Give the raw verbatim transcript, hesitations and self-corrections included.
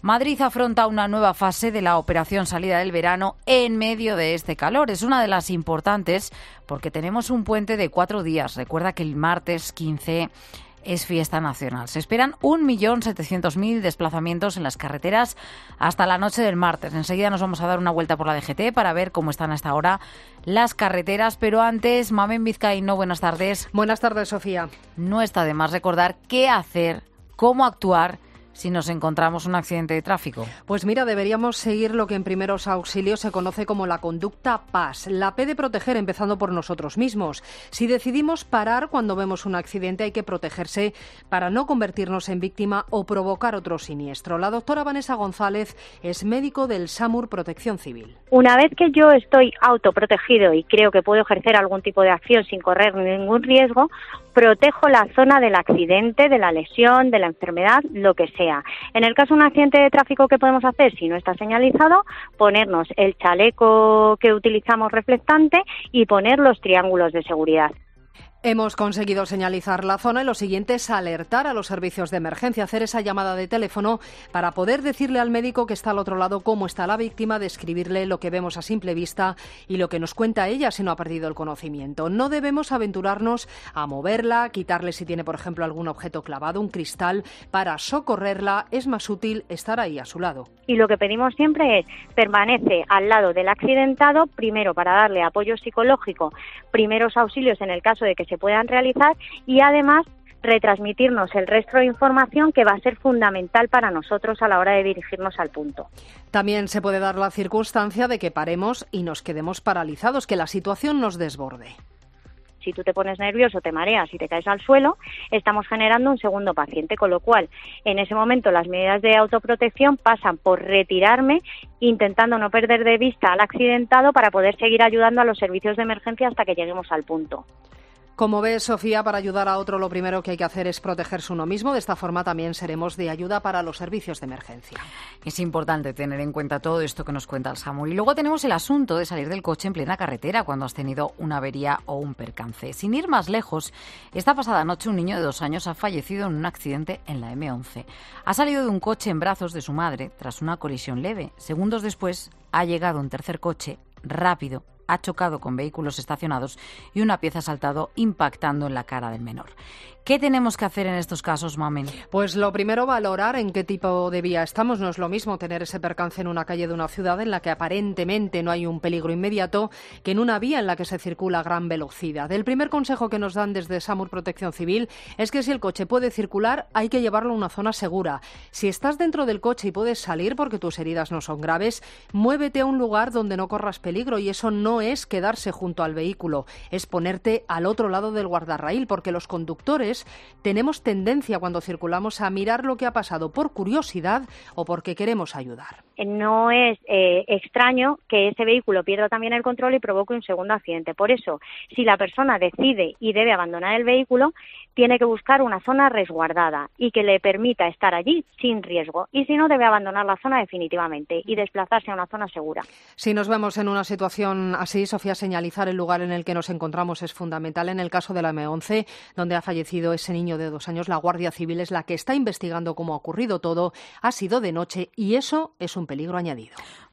Madrid afronta una nueva fase de la operación salida del verano en medio de este calor. Es una de las importantes porque tenemos un puente de cuatro días. Recuerda que el martes quince es fiesta nacional. Se esperan un millón setecientos mil desplazamientos en las carreteras hasta la noche del martes. Enseguida nos vamos a dar una vuelta por la D G T para ver cómo están hasta ahora las carreteras. Pero antes, Mamen Vizcaíno, buenas tardes. Buenas tardes, Sofía. No está de más recordar qué hacer, cómo actuar si nos encontramos un accidente de tráfico. Pues mira, deberíamos seguir lo que en primeros auxilios se conoce como la conducta P A S, la P de proteger, empezando por nosotros mismos. Si decidimos parar cuando vemos un accidente, hay que protegerse para no convertirnos en víctima o provocar otro siniestro. La doctora Vanessa González es médico del SAMUR Protección Civil. Una vez que yo estoy autoprotegido y creo que puedo ejercer algún tipo de acción sin correr ningún riesgo, protejo la zona del accidente, de la lesión, de la enfermedad, lo que sea. En el caso de un accidente de tráfico, ¿qué podemos hacer? Si no está señalizado, ponernos el chaleco que utilizamos reflectante y poner los triángulos de seguridad. Hemos conseguido señalizar la zona y lo siguiente es alertar a los servicios de emergencia, hacer esa llamada de teléfono para poder decirle al médico que está al otro lado cómo está la víctima, describirle lo que vemos a simple vista y lo que nos cuenta ella si no ha perdido el conocimiento. No debemos aventurarnos a moverla, quitarle si tiene, por ejemplo, algún objeto clavado, un cristal. Para socorrerla es más útil estar ahí a su lado. Y lo que pedimos siempre es permanece al lado del accidentado, primero para darle apoyo psicológico, primeros auxilios en el caso de que se puedan realizar y además retransmitirnos el resto de información que va a ser fundamental para nosotros a la hora de dirigirnos al punto. También se puede dar la circunstancia de que paremos y nos quedemos paralizados, que la situación nos desborde. Si tú te pones nervioso, te mareas y te caes al suelo, estamos generando un segundo paciente, con lo cual en ese momento las medidas de autoprotección pasan por retirarme, intentando no perder de vista al accidentado para poder seguir ayudando a los servicios de emergencia hasta que lleguemos al punto. Como ves, Sofía, para ayudar a otro lo primero que hay que hacer es protegerse uno mismo. De esta forma también seremos de ayuda para los servicios de emergencia. Es importante tener en cuenta todo esto que nos cuenta el SAMUR. Y luego tenemos el asunto de salir del coche en plena carretera cuando has tenido una avería o un percance. Sin ir más lejos, esta pasada noche un niño de dos años ha fallecido en un accidente en la eme once. Ha salido de un coche en brazos de su madre tras una colisión leve. Segundos después ha llegado un tercer coche rápido, ha chocado con vehículos estacionados y una pieza ha saltado impactando en la cara del menor. ¿Qué tenemos que hacer en estos casos, Mamen? Pues lo primero, valorar en qué tipo de vía estamos. No es lo mismo tener ese percance en una calle de una ciudad en la que aparentemente no hay un peligro inmediato que en una vía en la que se circula a gran velocidad. El primer consejo que nos dan desde SAMUR Protección Civil es que si el coche puede circular, hay que llevarlo a una zona segura. Si estás dentro del coche y puedes salir porque tus heridas no son graves, muévete a un lugar donde no corras peligro, y eso no es quedarse junto al vehículo, es ponerte al otro lado del guardarraíl, porque los conductores tenemos tendencia cuando circulamos a mirar lo que ha pasado por curiosidad o porque queremos ayudar. No es eh, extraño que ese vehículo pierda también el control y provoque un segundo accidente. Por eso, si la persona decide y debe abandonar el vehículo, tiene que buscar una zona resguardada y que le permita estar allí sin riesgo. Y si no, debe abandonar la zona definitivamente y desplazarse a una zona segura. Si nos vemos en una situación así, Sofía, señalizar el lugar en el que nos encontramos es fundamental. En el caso de la eme once, donde ha fallecido ese niño de dos años, la Guardia Civil es la que está investigando cómo ha ocurrido todo. Ha sido de noche y eso es un peligro añadido.